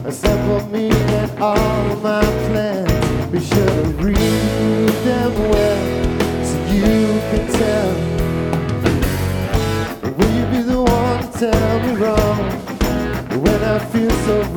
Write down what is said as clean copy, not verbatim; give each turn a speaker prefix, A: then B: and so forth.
A: Except for me and all my plans. Be sure to read them well, so you can tell. Will you be the one to tell me wrong when I feel so